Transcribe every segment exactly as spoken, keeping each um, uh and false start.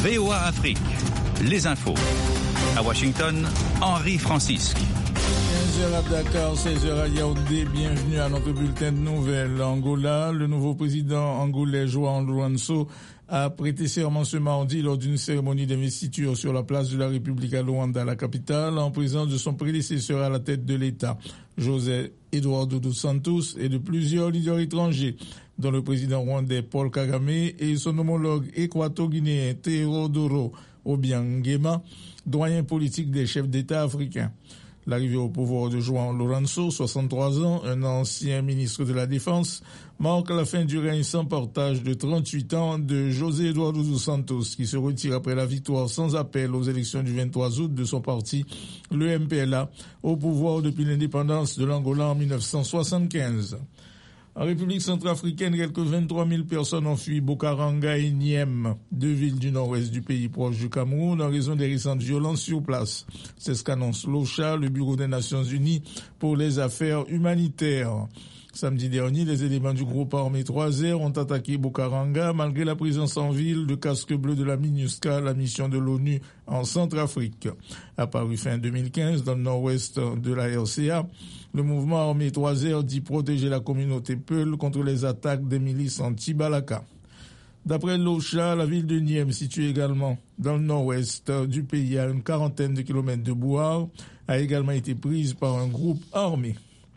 V O A Afrique, les infos. À Washington, Henri Francisque. quinze heures à Dakar, seize heures à Yaoundé. Bienvenue à notre bulletin de nouvelles. Angola, le nouveau président angolais João Lourenço a prêté serment ce mardi lors d'une cérémonie d'investiture sur la place de la République à Luanda, la capitale, en présence de son prédécesseur à la tête de l'État, José Eduardo dos Santos, et de plusieurs leaders étrangers, dont le président rwandais Paul Kagame et son homologue équato-guinéen Teodoro Obiang-Nguema, doyen politique des chefs d'État africains. L'arrivée au pouvoir de João Lourenço, soixante-trois ans, un ancien ministre de la Défense, marque la fin du règne sans partage de trente-huit ans de José Eduardo dos Santos, qui se retire après la victoire sans appel aux élections du vingt-trois août de son parti, le M P L A, au pouvoir depuis l'indépendance de l'Angola en dix-neuf cent soixante-quinze. En République centrafricaine, quelques vingt-trois mille personnes ont fui Bokaranga et Niem, deux villes du nord-ouest du pays proche du Cameroun, en raison des récentes violences sur place. C'est ce qu'annonce l'OCHA, le Bureau des Nations Unies pour les affaires humanitaires. Samedi dernier, les éléments du groupe armé trois R ont attaqué Bokaranga malgré la présence en ville de casques bleus de la MINUSCA, la mission de l'ONU en Centrafrique. Apparu fin deux mille quinze dans le nord-ouest de la R C A, le mouvement armé trois R dit protéger la communauté Peul contre les attaques des milices anti-Balaka. D'après l'OCHA, la ville de Niem, située également dans le nord-ouest du pays à une quarantaine de kilomètres de Bouar, a également été prise par un groupe armé.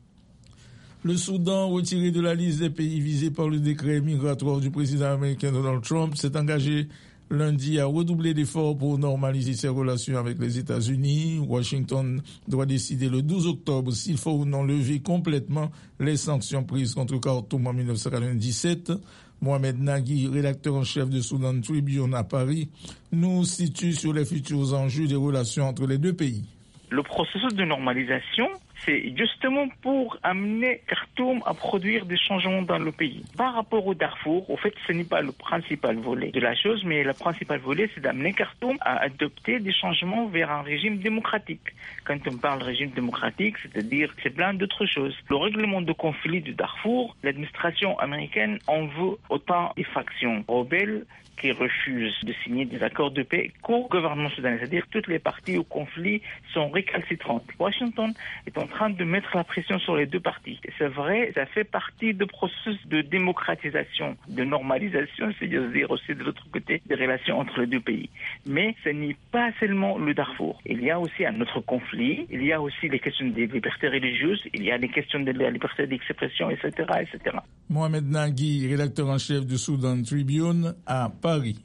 Le Soudan, retiré de la liste des pays visés par le décret migratoire du président américain Donald Trump, s'est engagé lundi à redoubler d'efforts pour normaliser ses relations avec les États-Unis. Washington doit décider le douze octobre s'il faut ou non lever complètement les sanctions prises contre Khartoum en dix-neuf cent quatre-vingt-dix-sept. Mohamed Nagui, rédacteur en chef de Sudan Tribune à Paris, nous situe sur les futurs enjeux des relations entre les deux pays. Le processus de normalisation, c'est justement pour amener Khartoum à produire des changements dans le pays. Par rapport au Darfour, au fait, ce n'est pas le principal volet de la chose, mais le principal volet, c'est d'amener Khartoum à adopter des changements vers un régime démocratique. Quand on parle de régime démocratique, c'est-à-dire c'est plein d'autres choses. Le règlement de conflit du Darfour, l'administration américaine en veut autant des factions rebelles qui refusent de signer des accords de paix qu'au gouvernement soudanais. C'est-à-dire toutes les parties au conflit sont récalcitrantes. Washington est en train de mettre la pression sur les deux parties. Et c'est vrai, ça fait partie du processus de démocratisation, de normalisation, c'est-à-dire aussi de l'autre côté des relations entre les deux pays. Mais ce n'est pas seulement le Darfour. Il y a aussi un autre conflit, il y a aussi les questions des libertés religieuses, il y a les questions de la liberté d'expression, et cetera, et cetera. Mohamed Nagui, rédacteur en chef de Sudan Tribune à Paris.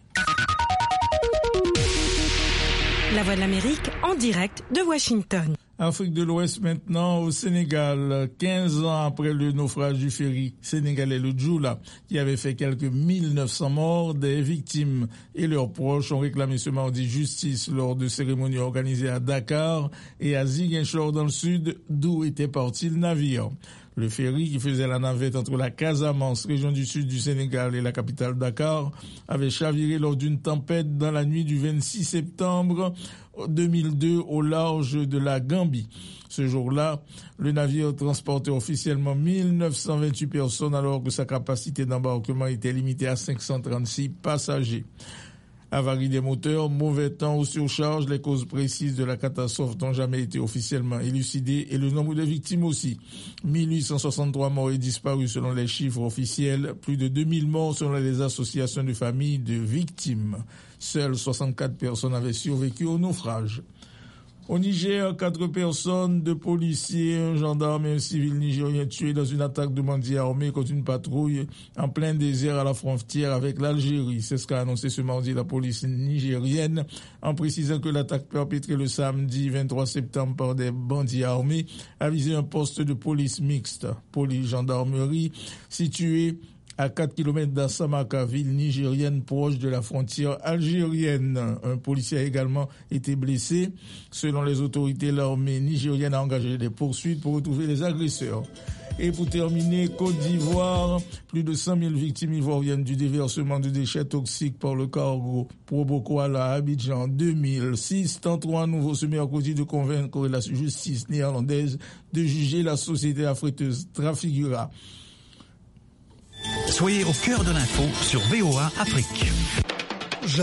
La Voix de l'Amérique en direct de Washington. Afrique de l'Ouest maintenant, au Sénégal, quinze ans après le naufrage du ferry sénégalais le Djoula, qui avait fait quelques mille neuf cents morts, des victimes et leurs proches ont réclamé ce mardi justice lors de cérémonies organisées à Dakar et à Ziguinchor dans le sud, d'où était parti le navire. Le ferry, qui faisait la navette entre la Casamance, région du sud du Sénégal, et la capitale Dakar, avait chaviré lors d'une tempête dans la nuit du vingt-six septembre deux mille deux au large de la Gambie. Ce jour-là, le navire transportait officiellement mille neuf cent vingt-huit personnes alors que sa capacité d'embarquement était limitée à cinq cent trente-six passagers. Avarie des moteurs, mauvais temps ou surcharge, les causes précises de la catastrophe n'ont jamais été officiellement élucidées et le nombre de victimes aussi. mille huit cent soixante-trois morts et disparus selon les chiffres officiels, plus de deux mille morts selon les associations de familles de victimes. Seules soixante-quatre personnes avaient survécu au naufrage. Au Niger, quatre personnes, deux policiers, un gendarme et un civil nigérien tués dans une attaque de bandits armés contre une patrouille en plein désert à la frontière avec l'Algérie. C'est ce qu'a annoncé ce mardi la police nigérienne en précisant que l'attaque perpétrée le samedi vingt-trois septembre par des bandits armés a visé un poste de police mixte, police-gendarmerie, situé à quatre kilomètres d'Assamaka, ville nigérienne proche de la frontière algérienne. Un policier a également été blessé. Selon les autorités, l'armée nigérienne a engagé des poursuites pour retrouver les agresseurs. Et pour terminer, Côte d'Ivoire, plus de cent mille victimes ivoiriennes du déversement de déchets toxiques par le cargo Probokoala à Abidjan en deux mille six tenteront à nouveau ce mercredi de convaincre la justice néerlandaise de juger la société affréteuse Trafigura. Soyez au cœur de l'info sur V O A Afrique.